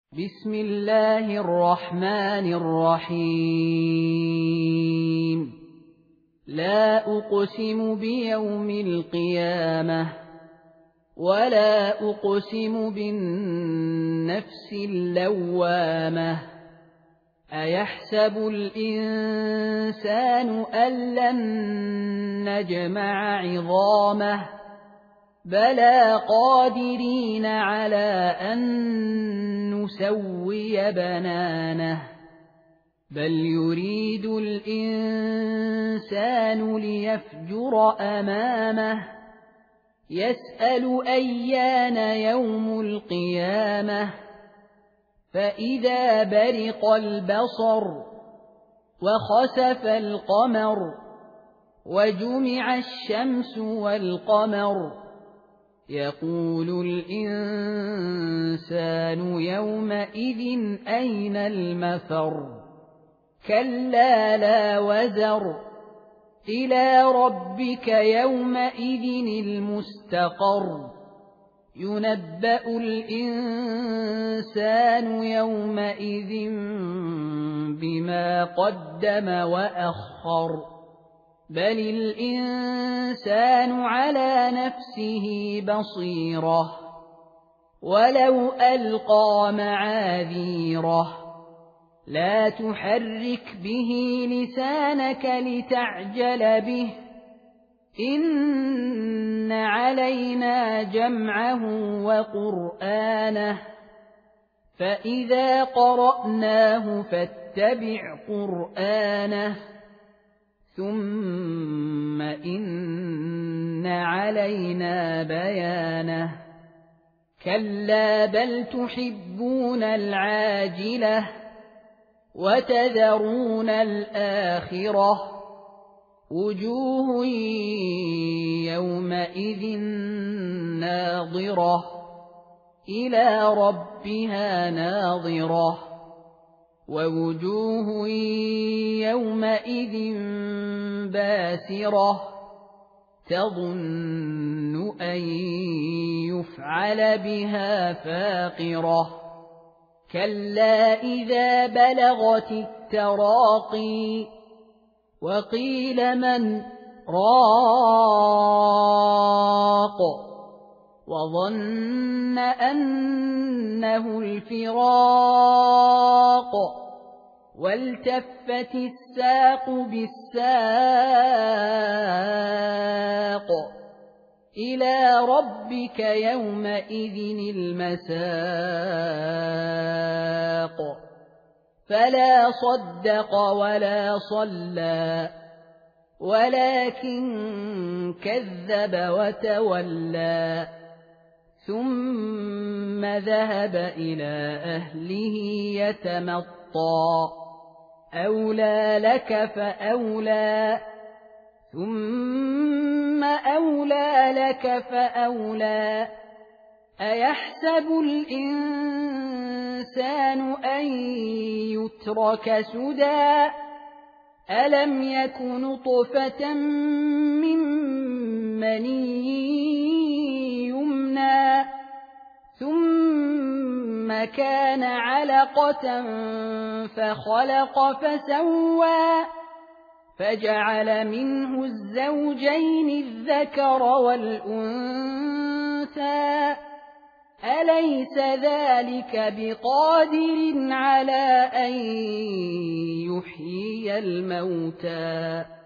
بسم الله الرحمن الرحيم. لا أقسم بيوم القيامة ولا أقسم بالنفس اللوامة. أيحسب الإنسان أن لن نجمع عظامه بلى قادرين على أن نسوي بنانه بل يريد الإنسان ليفجر أمامه يسأل أيان يوم القيامة فإذا برق البصر وخسف القمر وجمع الشمس والقمر يقول الإنسان يومئذ أين المفر كلا لا وزر إلى ربك يومئذ المستقر ينبأ الإنسان يومئذ بما قدم وأخر بل الإنسان على نفسه بصيرة ولو ألقى معاذيره لا تحرك به لسانك لتعجل به إن علينا جمعه وقرآنه فإذا قرأناه فاتبع قرآنه ثم إن علينا بيانه كلا بل تحبون العاجلة وتذرون الآخرة وجوه يومئذ ناظرة إلى ربها ناظرة ووجوه يومئذ باسرة تظن أن يفعل بها فاقرة كلا إذا بلغت التراقي وقيل من راق وظن أنه الفراق والتفت الساق بالساق إلى ربك يومئذ المساق فلا صدق ولا صلى ولكن كذب وتولى ثم ذهب إلى أهله يتمطى أولى لك فأولى ثم أولى لك فأولى أيحسب الإنسان أن يترك سدى ألم يك نطفة من مني يمنى ثم كان علقة فخلق فسوى فجعل منه الزوجين الذكر والأنثى أليس ذلك بقادر على أن يحيي الموتى